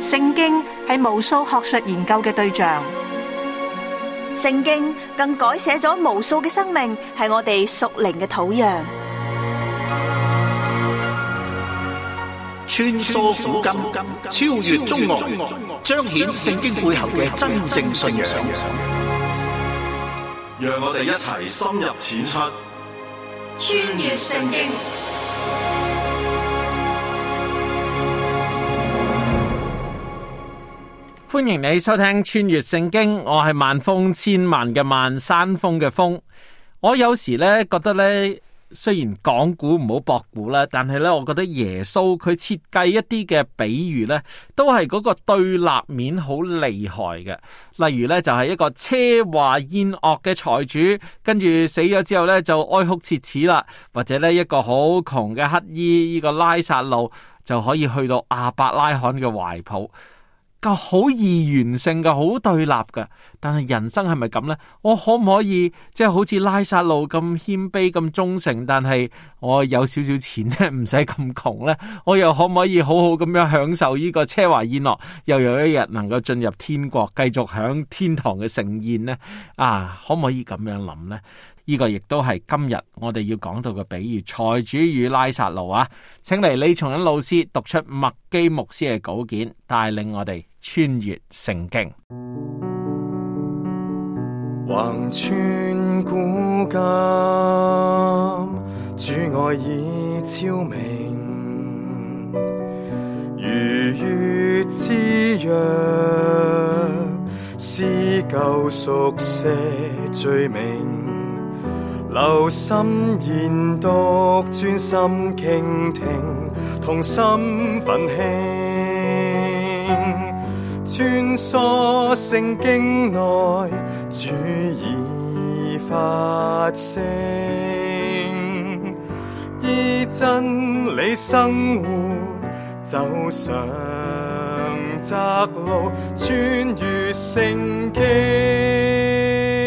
聖經係無數學術研究嘅對象， 聖經更改寫咗無數嘅生命，係我哋屬靈嘅土壤。 穿梭古今，超越中外，彰顯聖經背後嘅真正信仰。 讓我哋一齊深入淺出， 穿越聖經。 歡迎你收聽穿越聖經，我係萬峰千萬嘅萬山峰嘅峰。我有時咧覺得咧，雖然講古唔好博古啦，但係咧我覺得耶穌佢設計一啲嘅比喻咧，都係嗰個對立面好厲害嘅。例如咧就係一個奢華宴樂嘅財主，跟住死咗之後咧就哀哭切齒啦，或者咧一個好窮嘅乞衣，呢個拉撒路就可以去到亞伯拉罕嘅懷抱。個好二元性嘅，好對立嘅，但係人生係咪咁呢？我可唔可以即係好似拉撒路咁謙卑咁忠誠，但係我有少少錢咧，唔使咁窮呢？我又可唔可以好好咁樣享受呢個奢華宴樂，又有一日能夠進入天國，繼續享天堂嘅盛宴呢？可唔可以咁樣諗呢？呢個亦都係今日我哋要講到嘅比喻，財主與拉撒路啊！請嚟李松恩老師讀出麥基牧師嘅稿件，帶領我哋穿越聖經。 橫穿古今，主愛已昭明，如月之約，撕舊熟寫罪名。留心研讀，專心傾聽，同心奮興，穿梭聖經內，主已發聲，依真理生活，走上窄路，穿越聖經。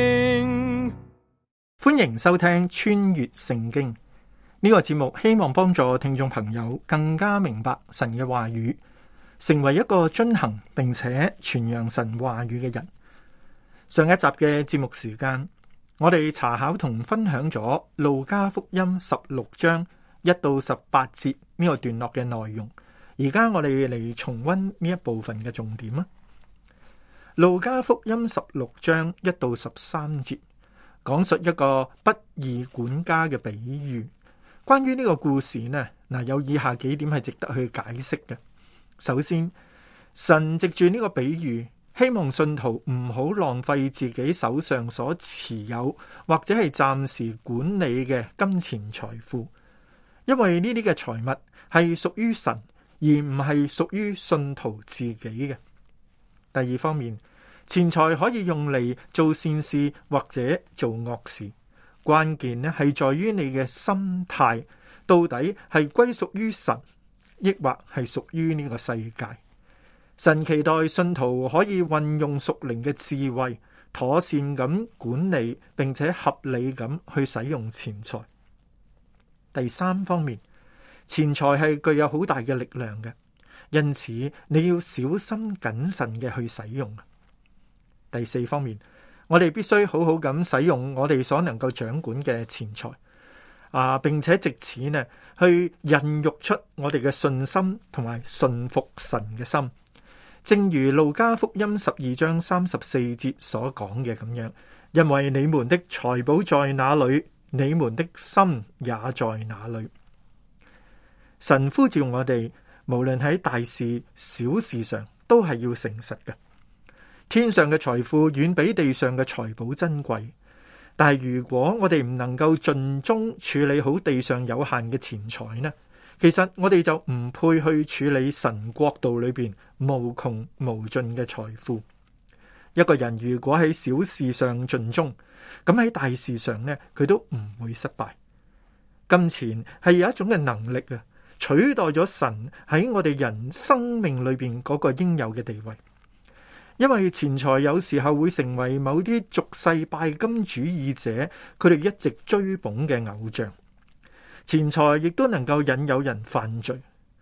歡迎收聽穿越聖經呢個節目，希望幫助聽眾朋友更加明白神嘅話語，成為一個遵行並且傳揚神話語嘅人。上一集嘅節目時間，我哋查考同分享咗路加福音16章1到18節呢個段落嘅內容。而家我哋嚟重溫呢一部分嘅重點啊。路加福音16章1到13節。講述一個不義管家嘅比喻。關於呢個故事呢，有以下幾點係值得去解釋嘅。首先，神藉住呢個比喻，希望信徒唔好浪費自己手上所持有或者係暫時管理嘅金錢財富，因為呢啲嘅財物係屬於神，而唔係屬於信徒自己嘅。第二方面，錢財可以用嚟做善事或者做惡事，關鍵呢係在於你嘅心態，到底係歸屬於神，抑或係屬於呢個世界。神期待信徒可以運用屬靈嘅智慧，妥善咁管理，並且合理咁去使用錢財。第三方面，錢財係具有好大嘅力量嘅，因此你要小心謹慎嘅去使用。第四方面，我哋必須好好咁使用我哋所能夠掌管嘅錢財，並且藉此呢去孕育出我哋嘅信心同埋信服神嘅心。正如路加福音12章34節所講嘅咁樣，因為你們的財寶在哪裏，你們的心也在哪裏。神呼召我哋，無論喺大事小事上，都係要誠實嘅。天上嘅財富遠比地上嘅財寶珍貴，但係如果我哋唔能夠盡忠處理好地上有限嘅錢財呢，其實我哋就唔配去處理神國度裏邊無窮無盡嘅財富。一個人如果喺小事上盡忠，咁喺大事上呢，佢都唔會失敗。金錢係有一種嘅能力啊，取代咗神喺我哋人生命裏邊嗰個應有嘅地位。因為錢財有時候會成為某啲俗世拜金主義者佢哋一直追捧嘅偶像，錢財亦都能夠引誘人犯罪。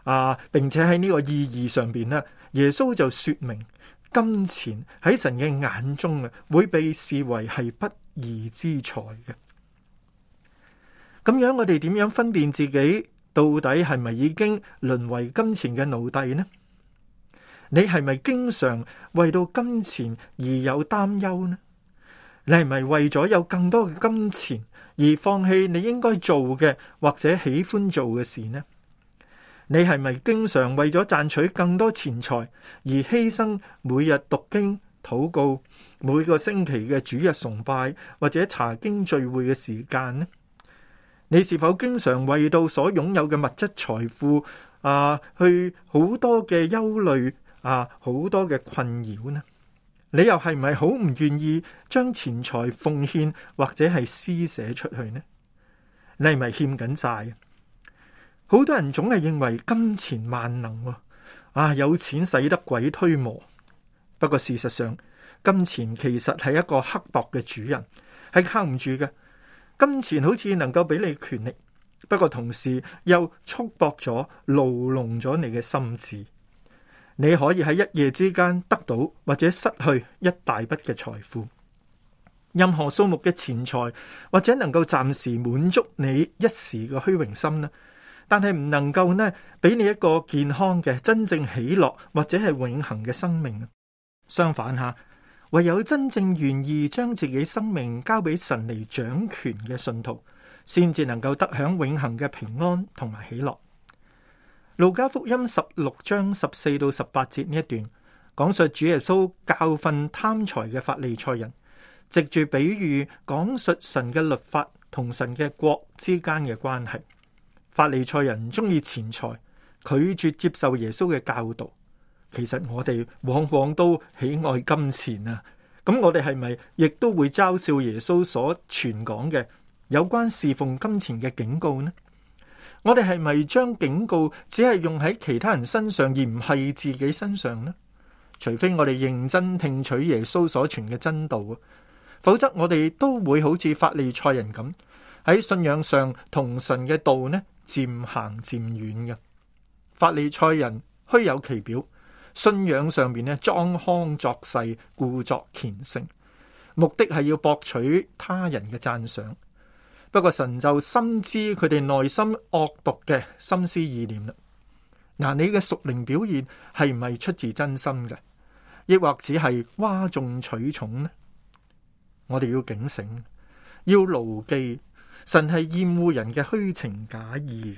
並且喺呢個意義上邊呢，耶穌就說明金錢喺神嘅眼中啊，會被視為係不義之財嘅。咁樣我哋點樣分辨自己到底係咪已經淪為金錢嘅奴隸呢？你係咪經常為到金錢而有擔憂呢？你係咪為咗有更多嘅金錢而放棄你應該做嘅或者喜歡做嘅事呢？你係咪經常為咗賺取更多錢財而犧牲每日讀經、禱告、每個星期嘅主日崇拜或者查經聚會嘅時間呢？你是否經常為到所擁有嘅物質財富去好多嘅憂慮好多嘅困擾呢？你又係咪好唔願意將錢財奉獻或者係施捨出去呢？你係咪欠緊債？好多人總係認為金錢萬能，有錢使得鬼推磨。不過事實上，金錢其實係一個刻薄嘅主人，係靠唔住嘅。金錢好似能夠俾你權力，不過同時又束縛咗、牢籠咗你嘅心智。你可以喺一夜之間得到或者失去一大筆嘅財富。任何數目嘅錢財或者能夠暫時滿足你一時嘅虛榮心呢，但係唔能夠呢俾你一個健康嘅真正喜樂或者係永恆嘅生命。相反下，唯有真正願意將自己生命交俾神嚟掌權嘅信徒，先至能夠得享永恆嘅平安同埋喜樂。路加福音16章14到18節呢一段，講述主耶穌教訓貪財嘅法利賽人，藉住比喻講述神嘅律法同神嘅國之間嘅關係。法利賽人中意錢財，拒絕接受耶穌嘅教導。其實我哋往往都喜愛金錢啊！咁我哋係咪亦都會嘲笑耶穌所傳講嘅有關侍奉金錢嘅警告呢？我哋係咪將警告只係用喺其他人身上而唔係自己身上呢？除非我哋認真聽取耶穌所傳嘅真道，否則我哋都會好似法利賽人咁，喺信仰上同神嘅道呢漸行漸遠嘅。法利賽人虛有其表，信仰上面呢裝腔作勢，故作虔誠，目的係要博取他人嘅讚賞。不過神就深知佢哋內心惡毒嘅心思意念啦。嗱，你嘅屬靈表現係唔係出自真心嘅，亦或只係嘩眾取寵呢？我哋要警醒，要牢記，神係厭惡人嘅虛情假意嘅。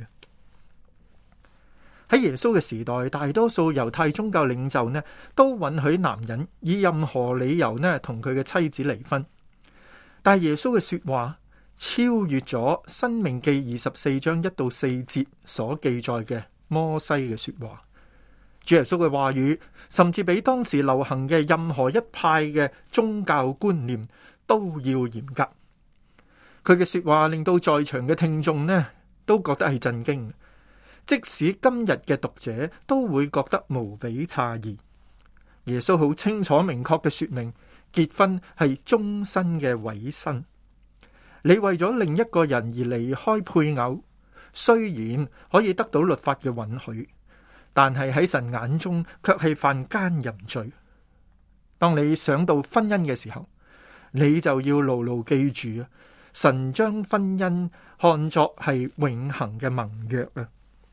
喺耶穌嘅時代，大多數猶太宗教領袖呢，都允許男人以任何理由呢同佢嘅妻子離婚。但係耶穌嘅說話超越咗《申命記》24章1到4節所記載嘅摩西嘅說話。主耶穌嘅話語甚至比當時流行嘅任何一派嘅宗教觀念都要嚴格。佢嘅說話令到在場嘅聽眾呢都覺得係震驚，即使今日嘅讀者都會覺得無比詫異。耶穌好清楚明確嘅說明，結婚係終身嘅委身。你為咗另一個人而離開配偶，雖然可以得到律法嘅允許，但係喺神眼中卻係犯奸淫罪。當你想到婚姻嘅時候，你就要牢牢記住啊！神將婚姻看作係永恆嘅盟約啊！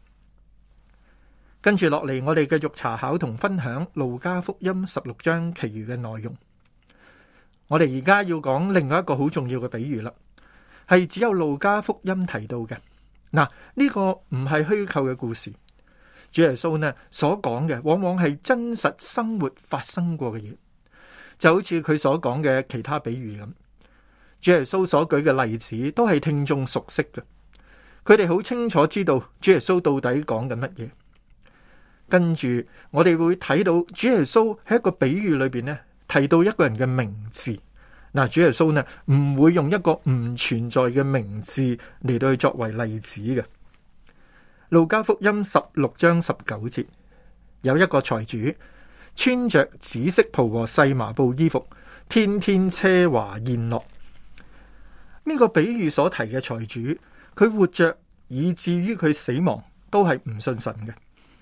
跟住落嚟，我哋繼續查考同分享路加福音16章其餘嘅內容。我哋而家要講另外一個好重要嘅比喻啦，係只有路加福音提到嘅。嗱，呢個唔係虛構嘅故事，主耶穌呢所講嘅往往係真實生活發生過嘅嘢，就好似佢所講嘅其他比喻咁。主耶穌所舉嘅例子都係聽眾熟悉嘅，佢哋好清楚知道主耶穌到底講緊乜嘢。跟住我哋會睇到主耶穌喺一個比喻裏邊呢提到一個人嘅名字。嗱，主耶穌呢唔會用一個唔存在嘅名字嚟到去作為例子嘅。路加福音16章19節，有一個財主穿着紫色袍和細麻布衣服，天天奢華宴樂。呢個比喻所提嘅財主，佢活着以至於佢死亡都係唔信神嘅。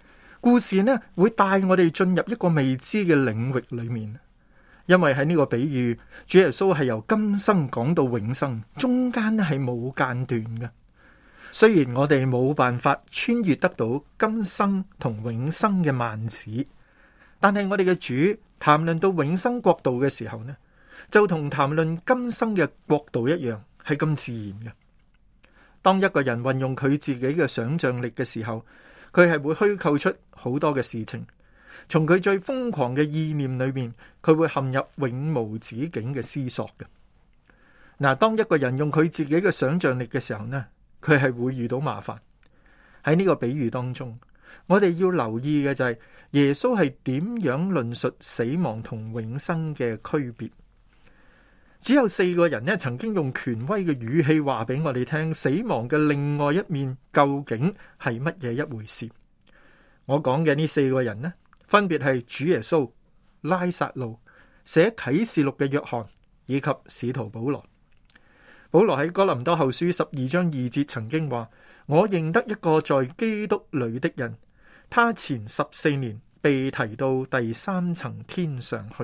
故事呢會帶我哋進入一個未知嘅領域裏面，因為喺呢個比喻，主耶穌係由今生講到永生，中間呢係冇間斷嘅。雖然我哋冇辦法穿越得到今生同永生嘅幔子，但係我哋嘅主談論到永生國度嘅時候呢，就同談論今生嘅國度一樣，係咁自然嘅。當一個人運用佢自己嘅想象力嘅時候，佢係會虛構出好多嘅事情。從佢最瘋狂嘅意念裏面，佢會陷入永無止境嘅思索嘅。嗱，當一個人用佢自己嘅想象力嘅時候呢，佢係會遇到麻煩。喺呢個比喻當中，我哋要留意嘅就係耶穌係點樣論述死亡同永生嘅區別。只有4個人呢，曾經用權威嘅語氣話俾我哋聽，死亡嘅另外一面究竟係乜嘢一回事。我講嘅呢4個人呢，分別係主耶穌、拉撒路、寫啟示錄嘅約翰以及使徒保羅。保羅喺哥林多後書12章2節曾經話：我認得一個在基督裏的人，他前14年被提到第3層天上去。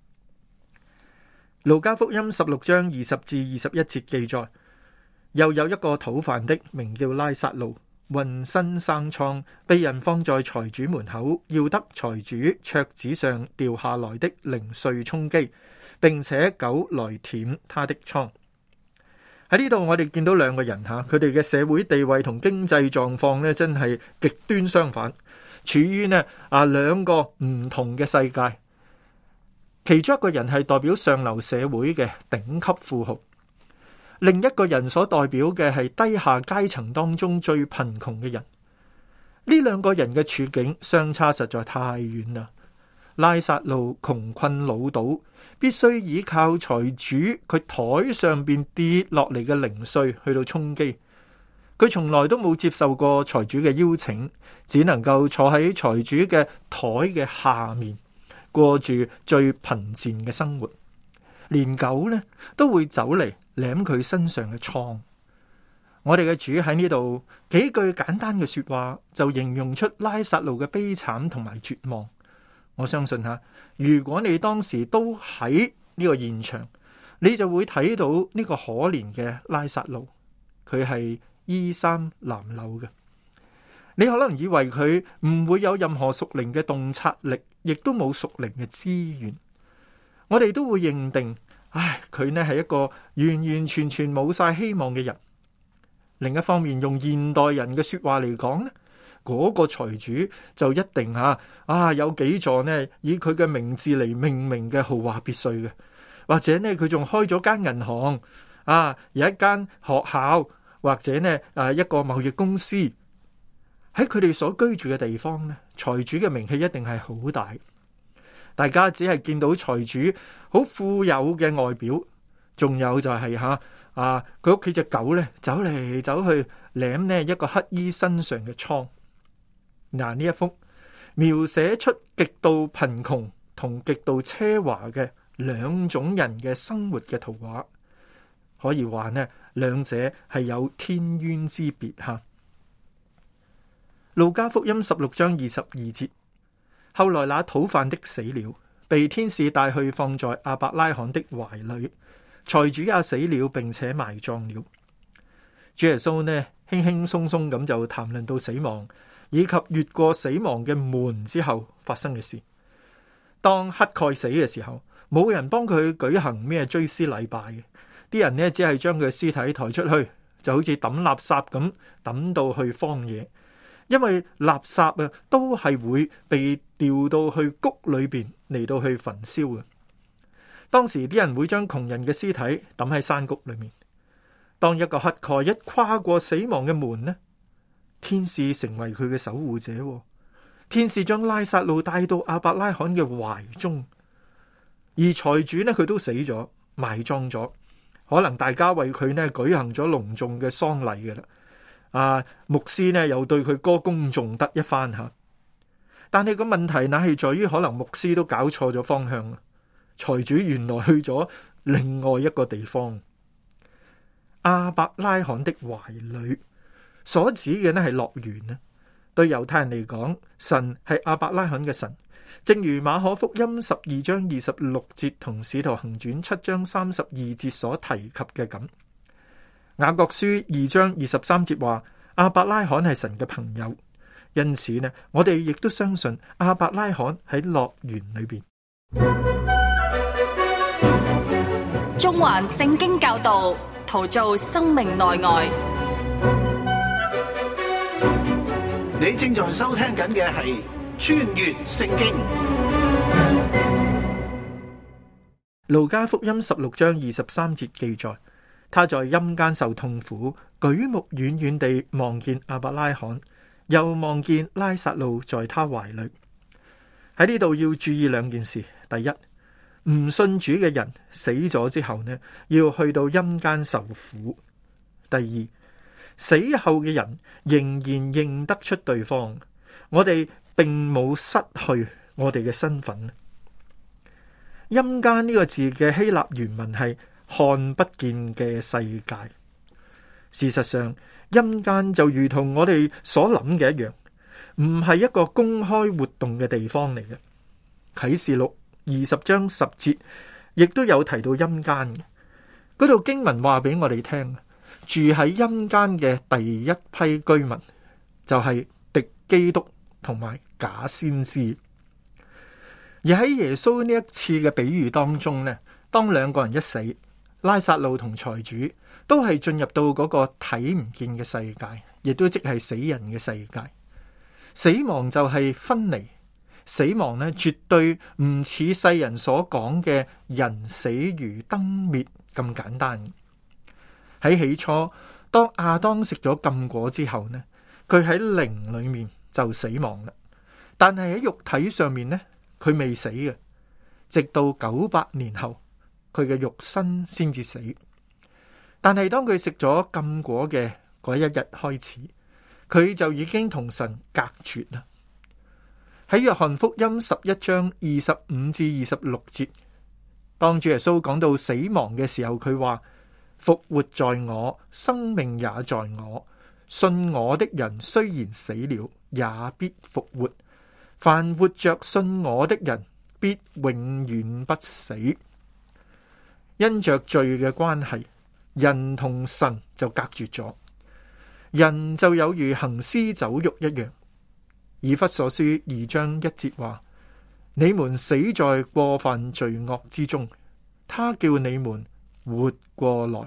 路加福音16章20至21節記載，又有一個討飯的，名叫拉撒路，渾身生瘡，被人放在財主門口，要得財主桌子上掉下來的零碎充飢，並且狗來舔他的瘡。喺呢度我哋見到2個人吓，佢哋嘅社會地位同經濟狀況呢，真係極端相反，處於呢2個唔同嘅世界。其中一個人係代表上流社會嘅頂級富豪，另一個人所代表嘅係低下階層當中最貧窮嘅人。呢2個人嘅處境相差實在太遠啦。拉撒路窮困潦倒，必須依靠財主佢台上邊跌落嚟嘅零碎去到充飢。佢從來都冇接受過財主嘅邀請，只能夠坐喺財主嘅台嘅下面，過住最貧賤嘅生活，連狗呢都會走嚟舐佢身上嘅瘡。我哋嘅主喺呢度幾句簡單嘅說話，就形容出拉撒路嘅悲慘同埋絕望。我相信吓，如果你當時都喺呢個現場，你就會睇到呢個可憐嘅拉撒路，佢係衣衫襤褸嘅。你可能以為佢唔會有任何屬靈嘅洞察力，亦都冇屬靈嘅資源。我哋都會認定，佢呢係一個完完全全冇晒希望嘅人。另一方面，用現代人嘅說話嚟講呢，嗰個財主就一定有幾座呢以佢嘅名字嚟命名嘅豪華別墅嘅，或者呢佢仲開咗間銀行，有一間學校，或者呢一個貿易公司。喺佢哋所居住嘅地方呢，財主嘅名氣一定係好大。大家只係見到財主好富有嘅外表，仲有就係佢屋企隻狗呢走嚟走去舐呢一個乞衣身上嘅瘡。嗱，呢一幅描寫出極度貧窮同極度奢華嘅2種人嘅生活嘅圖畫，可以話呢兩者係有天淵之別吓。路加福音16章22節，後來那討飯的死了，被天使帶去放在亞伯拉罕的懷裏，財主也死了，並且埋葬了。主耶穌呢輕輕鬆鬆咁就談論到死亡，以及越過死亡嘅門之後發生嘅事。當乞丐死嘅時候，冇人幫佢舉行咩追思禮拜嘅，啲人呢只係將佢嘅屍體抬出去，就好似抌垃圾咁抌到去荒野。因為垃圾都係會被掉到去谷裏邊嚟到去焚燒嘅。當時啲人會將窮人嘅屍體抌喺山谷裏面。當一個乞丐一跨過死亡嘅門呢，天使成為佢嘅守護者。天使將拉撒路帶到亞伯拉罕嘅懷中，而財主呢，佢都死咗，埋葬咗。可能大家為佢呢舉行咗隆重嘅喪禮嘅啦。牧師呢又對佢歌功頌德一番吓，但係個問題乃係在於，可能牧師都搞錯咗方向。財主原來去咗另外一個地方。亞伯拉罕的懷裏所指嘅呢係樂園啊， 對猶太人嚟講，神係亞伯拉罕嘅神，正如馬可福音12章26節同使徒行傳7章32節所提及嘅咁。雅各書2章23節話亞伯拉罕係神嘅朋友，因此呢，我哋亦都相信亞伯拉罕喺樂園裏邊。 中環聖經教導，陶造生命內外。 你正在收聽緊嘅係穿越聖經。 路加福音16章23節記載，他在陰間受痛苦，舉目遠遠地望見亞伯拉罕，又望見拉撒路在他懷裏。喺呢度要注意兩件事：第一，唔信主嘅人死咗之後呢，要去到陰間受苦；第二，死後嘅人仍然認得出對方，我哋並冇失去我哋嘅身份。陰間呢個字嘅希臘原文係看不見嘅世界。事實上，陰間就如同我哋所諗嘅一樣，唔係一個公開活動嘅地方嚟嘅。啟示錄20章10節亦都有提到陰間嘅，嗰度經文話俾我哋聽，住喺陰間嘅第一批居民就係敵基督同埋假先知。而喺耶穌呢一次嘅比喻當中呢，當兩個人一死，拉撒路同財主都係進入到嗰個睇唔見嘅世界，亦都即係死人嘅世界。死亡就係分離，死亡呢絕對唔似世人所講嘅人死如燈滅咁簡單。喺起初，當亞當食咗禁果之後呢，佢喺靈裏面就死亡啦。但係喺肉體上面呢，佢未死嘅，直到900年後，佢嘅肉身先至死。但係當佢食咗禁果嘅嗰一日開始，佢就已經同神隔絕啦。喺約翰福音11章25至26節，當主耶穌講到死亡嘅時候，佢話：復活在我，生命也在我。信我的人雖然死了，也必復活。凡活着信我的人，必永遠不死。因着罪嘅關係，人同神就隔絕咗，人就有如行屍走肉一樣。以弗所書2章1節話：你們死在過犯罪惡之中，他叫你們活過來。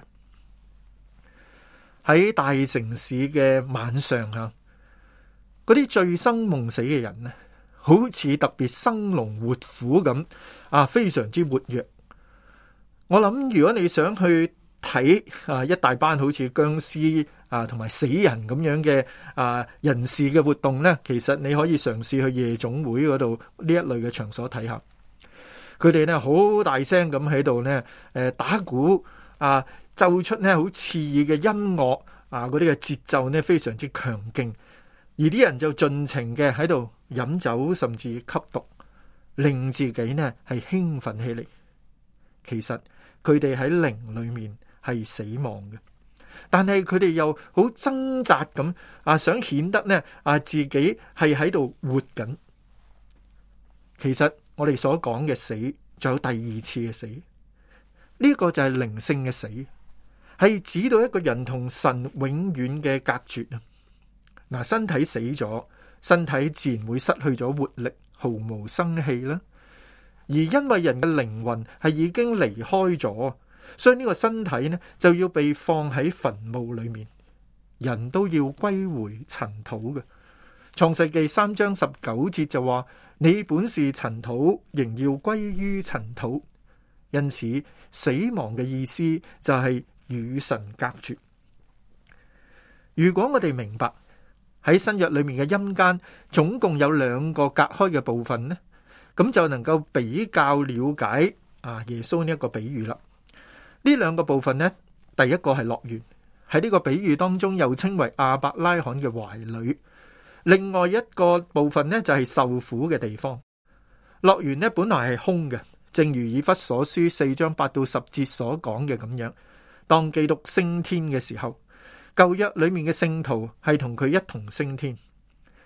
喺大城市嘅晚上啊，嗰啲醉生夢死嘅人呢，好似特別生龍活虎咁啊，非常之活躍。我諗如果你想去睇一大班好似僵屍同埋死人咁樣嘅人士嘅活動呢，其實你可以嘗試去夜總會嗰度呢一類嘅場所睇下。佢哋呢好大聲咁喺度呢打鼓奏出呢好刺耳嘅音樂嗰啲嘅節奏呢非常之強勁，而啲人就盡情嘅喺度飲酒甚至吸毒，令自己呢係興奮起嚟。其實佢哋喺靈裏面係死亡嘅，但係佢哋又好掙扎咁想顯得呢自己係喺度活緊。其實我哋所講嘅死，仲有第二次嘅死，呢個就係靈性嘅死，係指到一個人同神永遠嘅隔絕啊！身體死咗，身體自然會失去咗活力，毫無生氣啦。而因為人嘅靈魂係已經離開咗，所以呢個身體呢就要被放喺墳墓裏面，人都要歸回塵土嘅。創世記3章19節就話：你本是塵土，仍要歸於塵土。因此死亡嘅意思就係與神隔絕。如果我哋明白喺新約裏面嘅陰間總共有2個隔開嘅部分呢，咁就能夠比較了解耶穌呢一個比喻啦。呢2個部分呢，第一個係樂園，喺呢個比喻當中又稱為亞伯拉罕嘅懷裏。另外一個部分呢，就係受苦嘅地方。樂園呢本來係空嘅，正如以弗所書4章8到10節所講嘅咁樣。當基督升天嘅時候，舊約裏面嘅聖徒係同佢一同升天。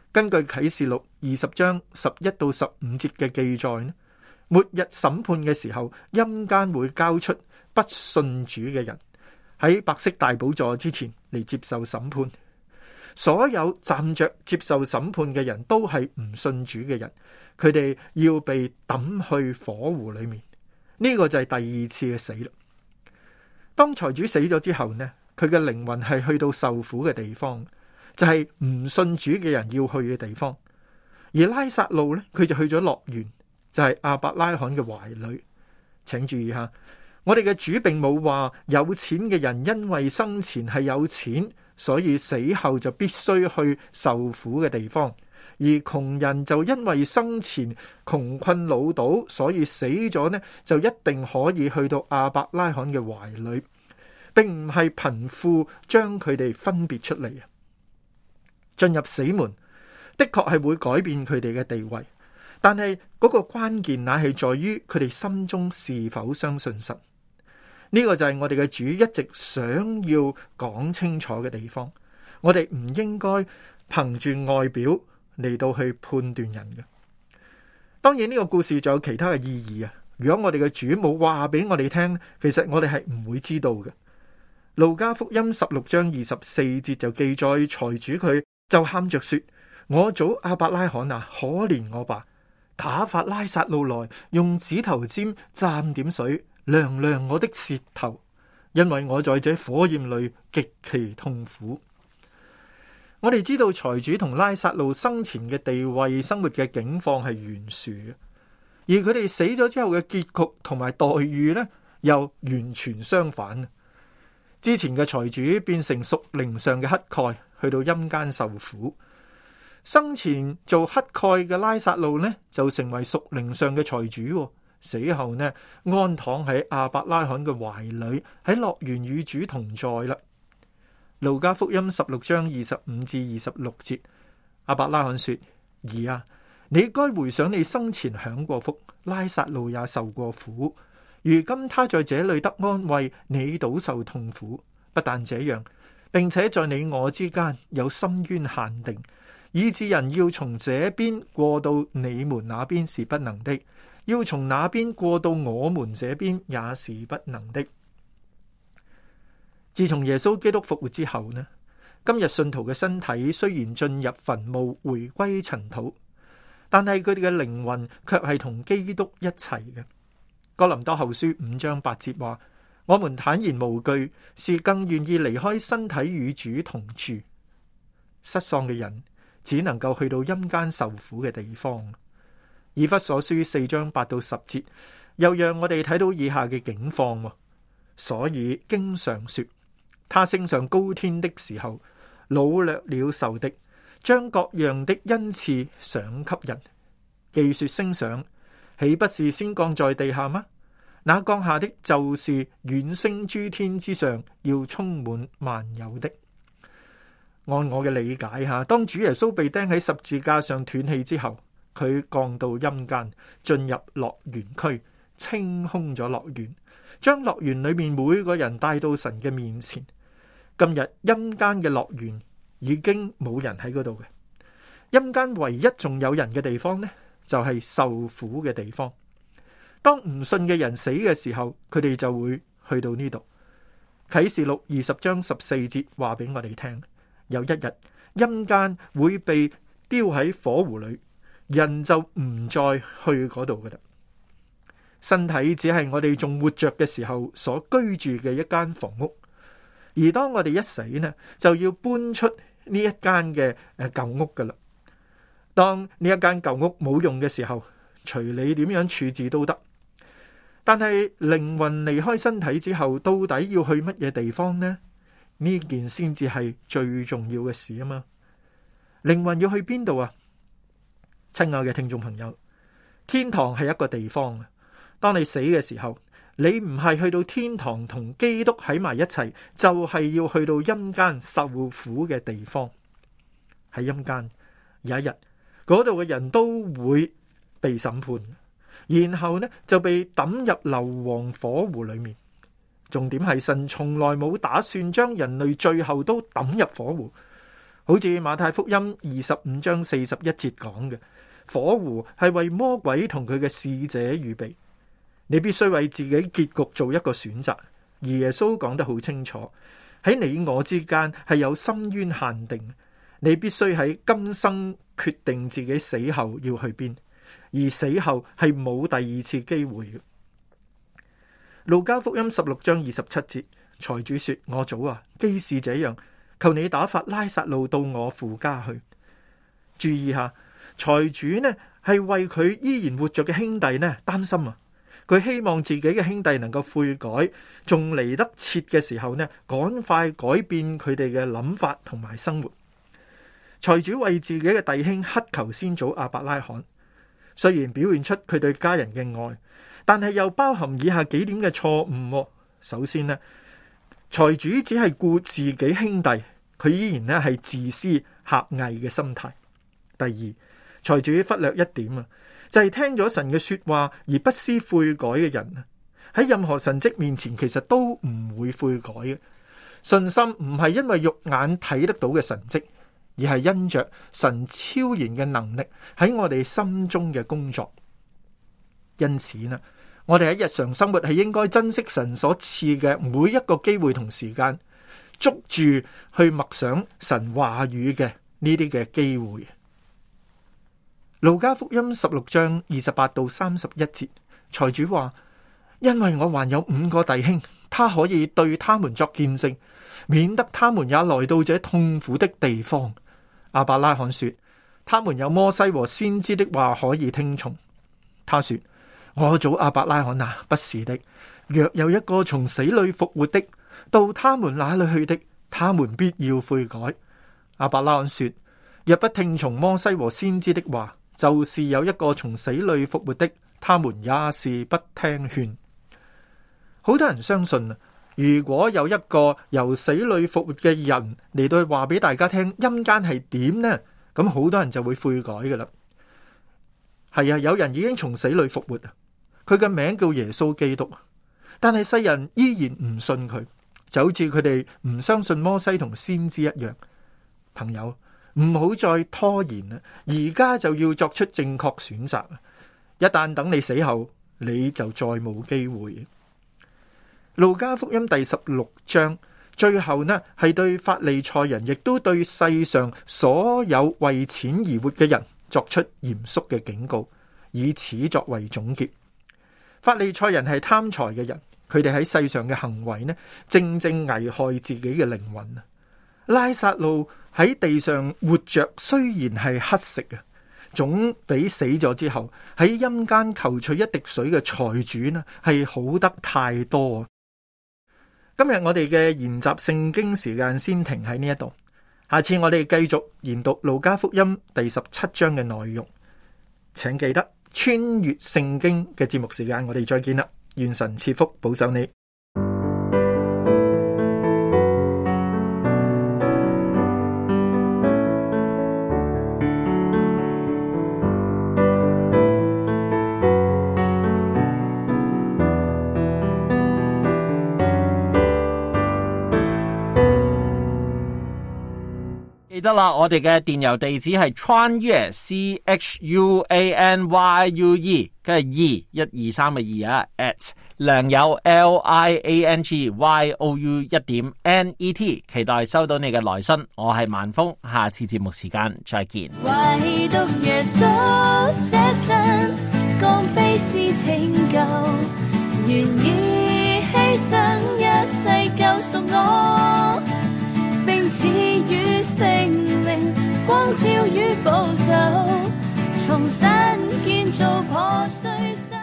根據啟示錄20章11到15節嘅記載呢，末日審判嘅時候，陰間會交出不信主嘅人喺白色大寶座之前嚟接受審判。所有站着接受審判嘅人都係唔信主嘅人，佢哋要被抌去火湖裏面。呢個就係第二次嘅死啦。當財主死咗之後呢，佢嘅靈魂係去到受苦嘅地方，就係唔信主嘅人要去嘅地方。而拉撒路呢，佢就去咗樂園，就係亞伯拉罕嘅懷裏。請注意下，我哋嘅主並冇話有錢嘅人因為生前係有錢，所以死後就必須去受苦嘅地方，而窮人就因為生前窮困潦倒，所以死咗呢就一定可以去到亞伯拉罕嘅懷裏，並唔係貧富將佢哋分別出嚟啊！進入死門的確係會改變佢哋嘅地位，但係嗰個關鍵乃係在於佢哋心中是否相信神。呢個就係我哋嘅主一直想要講清楚嘅地方。我哋唔應該憑住外表嚟到去判斷人嘅。當然呢個故事仲有其他嘅意義啊！如果我哋嘅主冇話俾我哋聽，其實我哋係唔會知道嘅。路加福音16章24節就記載，財主佢就喊着說：我祖亞伯拉罕啊，可憐我吧！打發拉撒路來，用指頭尖蘸點水，涼涼我的舌頭，因為我在這火焰裏極其痛苦。我哋知道財主同拉撒路生前嘅地位、生活嘅境況係懸殊嘅，而佢哋死咗之後嘅結局同埋待遇呢，又完全相反。之前嘅財主變成屬靈上嘅乞丐，去到陰間受苦；生前做乞丐嘅拉撒路呢，就成為屬靈上嘅財主。死後呢，安躺喺亞伯拉罕嘅懷裏，喺樂園與主同在啦。路加福音16章25至26節，亞伯拉罕說：兒啊，你該回想你生前享過福，拉撒路也受過苦，如今他在這裏得安慰，你倒受痛苦。不但這樣，並且在你我之間有深淵限定，以致人要從這邊過到你們那邊是不能的，要從那邊過到我們這邊也是不能的。自從耶穌基督復活之後呢，今日信徒嘅身體雖然進入墳墓回歸塵土，但係佢哋嘅靈魂卻係同基督一齊嘅。哥林多後書5章8節話：我們坦然無懼，是更願意離開身體與主同住。失喪嘅人只能夠去到陰間受苦嘅地方。以弗所書4章8到10節又讓我哋睇到以下嘅境況。所以經常說，他升上高天的時候，擄掠了仇敵，將各樣的恩賜賞給人。既說升上，豈不是先降在地下嗎？那降下的就是遠升諸天之上，要充滿萬有的。按我嘅理解下，當主耶穌被釘喺十字架上斷氣之後，佢降到陰間，進入樂園區，清空咗樂園，將樂園裏面每個人帶到神嘅面前。今日陰間嘅樂園已經冇人喺嗰度嘅，陰間唯一仲有人嘅地方呢，就係受苦嘅地方。當唔信嘅人死嘅時候，佢哋就會去到呢度。啟示錄20章14節話俾我哋聽，有一日陰間會被丟喺火湖裏，人就唔再去嗰度噶啦。身體只係我哋仲活着嘅時候所居住嘅一間房屋，而當我哋一死呢，就要搬出呢一間嘅舊屋噶啦。當呢一間舊屋冇用嘅時候，隨你點樣處置都得。但係靈魂離開身體之後，到底要去乜嘢地方呢？呢件先至係最重要嘅事啊嘛！靈魂要去邊度啊？親愛嘅聽眾朋友，天堂係一個地方啊！當你死嘅時候，你唔係去到天堂同基督喺埋一齊，就係要去到陰間受苦嘅地方。喺陰間有一日，嗰度嘅人都會被審判，然後呢就被抌入硫磺火湖裏面。重點係神從來冇打算將人類最後都抌入火湖。 好似馬太福音25章41節講嘅，火湖係為魔鬼同佢嘅使者預備。你必須為自己結局做一個選擇，而耶穌講得好清楚，喺你我之間係有深淵限定，你必須喺今生決定自己死後要去邊，而死後係冇第二次機會嘅。路加福音16章27節，財主說：我祖啊，既是這樣，求你打發拉撒路到我父家去。注意下，財主呢係為佢依然活着嘅兄弟呢擔心啊！佢希望自己嘅兄弟能夠悔改，仲嚟得切嘅時候呢，趕快改變佢哋嘅諗法同埋生活。財主為自己嘅弟兄乞求先祖亞伯拉罕，雖然表現出佢對家人嘅愛，但係又包含以下幾點嘅錯誤。首先呢，財主只係顧自己兄弟，佢依然呢係自私狹隘嘅心態。第二，財主忽略一點啊，就係聽咗神嘅說話而不思悔改嘅人，喺任何神蹟面前其實都唔會悔改嘅。信心唔係因為肉眼睇得到嘅神蹟，而係因着神超然嘅能力喺我哋心中嘅工作。因此呢，我哋喺日常生活係應該珍惜神所賜嘅每一個機會同時間，捉住去默想神話語嘅呢啲嘅機會。路加福音16章28到31節，財主話：因為我還有5個弟兄，他可以對他們作見證，免得他們也來到這痛苦的地方。亞伯拉罕說：他們有摩西和先知的話可以聽從。他說：我祖亞伯拉罕啊，不是的，若有一個從死裏復活的，到他們那裏去的，他們必要悔改。亞伯拉罕說：若不聽從摩西和先知的話，就是有一個從死裏復活的，他們也是不聽勸。好多人相信，如果有一個由死裏復活嘅人嚟到話俾大家聽陰間係點呢，咁好多人就會悔改噶啦。係啊，有人已經從死裏復活，佢嘅名叫耶穌基督，但係世人依然唔信佢，就好似佢哋唔相信摩西同先知一樣。朋友，唔好再拖延啦，而家就要作出正確選擇。一旦等你死後，你就再冇機會。路加福音第16章最後呢，係對法利賽人，亦都對世上所有為錢而活嘅人作出嚴肅嘅警告，以此作為總結。法利賽人係貪財嘅人，佢哋喺世上嘅行為呢，正正危害自己嘅靈魂。拉撒路喺地上活着，雖然係乞食啊，總比死咗之後喺陰間求取一滴水嘅財主呢，係好得太多。今日我哋嘅研習聖經時間先停喺呢一度，下次我哋繼續研讀路加福音第17章嘅內容。請記得穿越聖經嘅節目時間，我哋再見啦！願神賜福保守你。 記得啦，我哋嘅電郵地址係穿越 CHUANYUE， 跟住212嘅2啊 at 良友 LIANGYOU1.net， 期待收到你嘅來信。我係萬峰，下次節目時間再見。 唯獨耶穌捨身，降卑是拯救，願意犧牲一切救贖我，並賜予聖靈光照與保守，重新建造破碎身。